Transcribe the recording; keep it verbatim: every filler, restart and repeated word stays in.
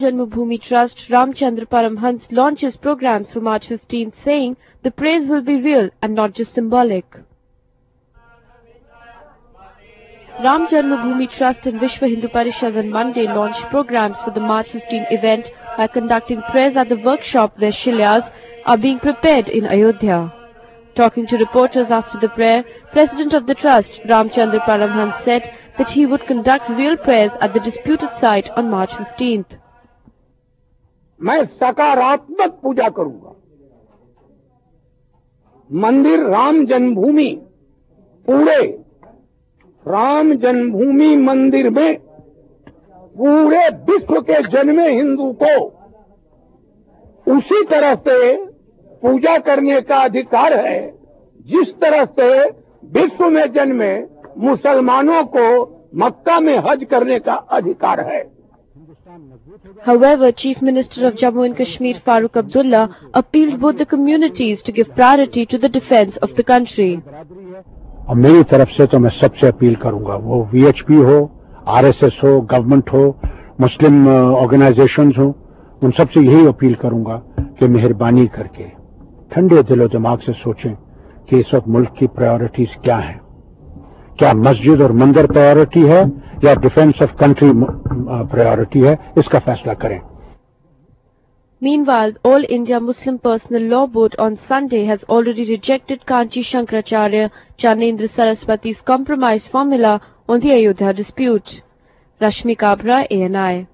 Janmabhoomi Trust Ramchandra Paramhans launches programs for March fifteenth, saying the praise will be real and not just symbolic. Ram Janmabhoomi Trust and Vishwa Hindu Parishad on Monday launched programs for the March fifteenth event by conducting prayers at the workshop where Shilayas are being prepared in Ayodhya. Talking to reporters after the prayer, President of the Trust, Ramchandra Paramhans, said that he would conduct real prayers at the disputed site on March fifteenth. मैं सकारात्मक पूजा करूंगा। मंदिर राम जन्मभूमि पूरे राम जन्मभूमि मंदिर में पूरे विश्व के जन्मे हिंदू को उसी तरह से पूजा करने का अधिकार है जिस तरह से विश्व में जन्मे मुसलमानों को मक्का में हज करने का अधिकार है। However, Chief Minister of Jammu and Kashmir Farooq Abdullah appealed both the communities to give priority to the defense of the country. और मेरी तरफ से तो मैं सबसे अपील करूंगा, वो वीएचपी हो, आरएसएस हो, गवर्नमेंट हो, मुस्लिम ऑर्गेनाइजेशंस हो, उन सबसे यही अपील करूंगा कि मेहरबानी करके ठंडे दिलो दिमाग से सोचें कि इस वक्त मुल्क की प्रायोरिटीज क्या हैं। क्या मस्जिद और मंदिर प्रायोरिटी है या डिफेंस ऑफ कंट्री प्रायोरिटी है, इसका फैसला करें। Meanwhile, All India Muslim Personal Law Board on Sunday has already rejected Kanchi Shankaracharya Chanendra Saraswati's compromise formula on the Ayodhya dispute. Rashmi Kabra, A N I